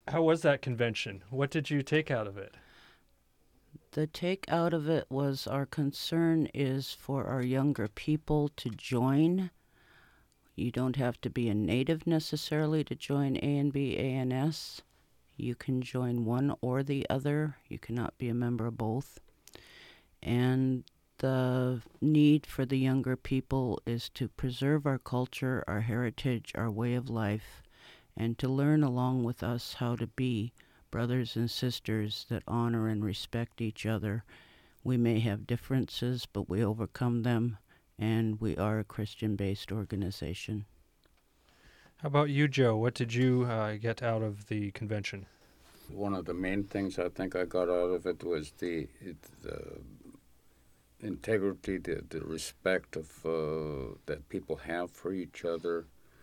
How was that convention? What did you take out of it? The take out of it was our concern is for our younger people to join. You don't have to be a native necessarily to join A&B ANS. You can join one or the other. You cannot be a member of both. And the need for the younger people is to preserve our culture, our heritage, our way of life, and to learn along with us how to be brothers and sisters that honor and respect each other. We may have differences, but we overcome them, and we are a Christian-based organization. How about you, Joe? What did you get out of the convention? One of the main things I think I got out of it was the integrity, the respect of that people have for each other.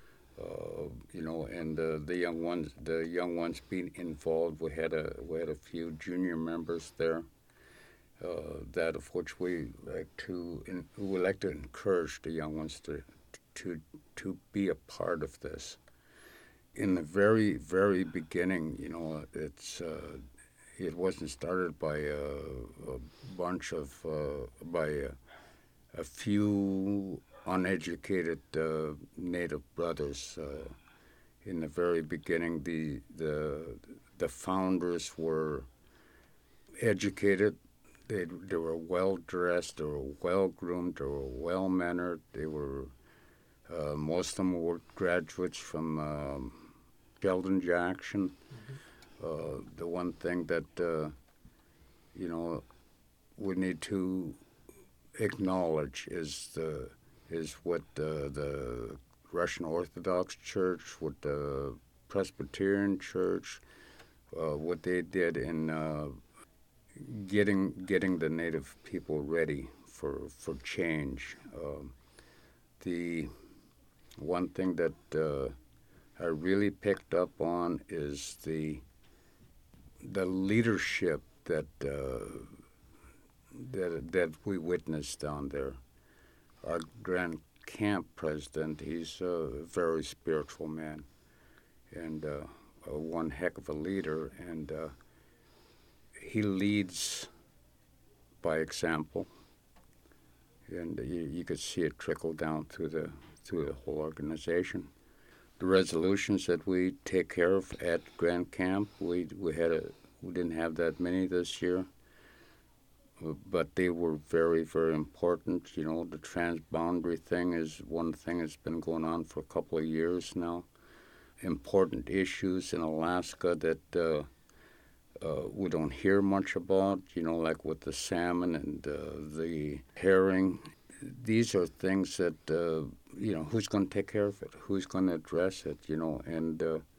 And the young ones being involved. We had a few junior members there, that of which we like to encourage the young ones to be a part of this. In the very very beginning, it wasn't started by a bunch of by a few uneducated native brothers. In the very beginning, the founders were educated. They were well dressed. They were well groomed. They were well mannered. They were most of them were graduates from Sheldon Jackson. The one thing that we need to acknowledge is what the Russian Orthodox Church, what the Presbyterian Church, what they did in getting the native people ready for change. The one thing that I really picked up on is the leadership that we witnessed down there. Our Grand Camp president, he's a very spiritual man and one heck of a leader, and he leads by example, and you could see it trickle down through the whole organization. The resolutions that we take care of at Grand Camp, we didn't have that many this year, but they were very, very important. The transboundary thing is one thing that's been going on for a couple of years now. Important issues in Alaska that we don't hear much about, like with the salmon and the herring. These are things that, who's going to take care of it? Who's going to address it, And,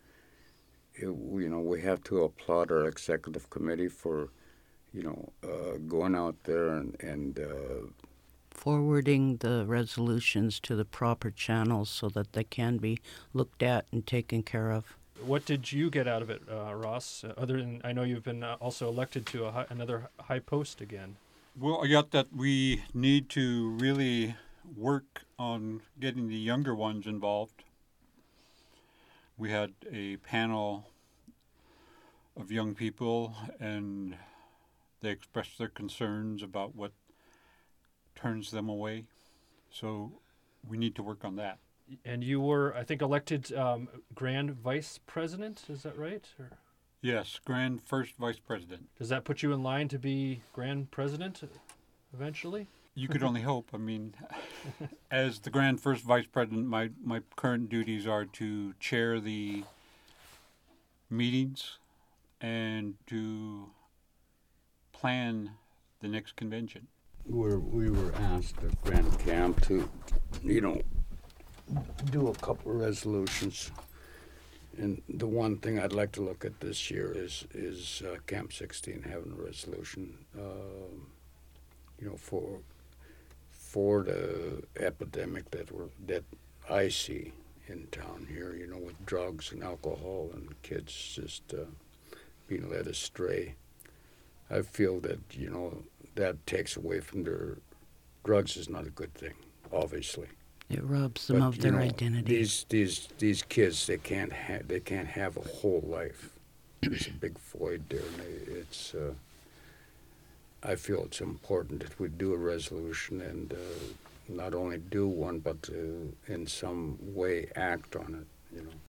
we have to applaud our executive committee for going out there and forwarding the resolutions to the proper channels so that they can be looked at and taken care of. What did you get out of it, Ross? Other than, I know you've been also elected to another high post again. Well, I got that we need to really work on getting the younger ones involved. We had a panel of young people, and they expressed their concerns about what turns them away. So we need to work on that. And you were, I think, elected Grand Vice President, is that right? Or Yes, First Vice President. does that put you in line to be Grand President eventually? You could only hope. I mean, as the First Vice President, my current duties are to chair the meetings and to plan the next convention. we were asked at Grand Camp to, do a couple of resolutions. And the one thing I'd like to look at this year is Camp 16 having a resolution, for the epidemic that I see in town here, with drugs and alcohol and kids just being led astray. I feel that, that takes away from their drugs is not a good thing, obviously. It robs them of their identity. These kids, they can't have a whole life. there's a big void there, and it's. I feel it's important that we do a resolution and not only do one, but in some way act on it. You know.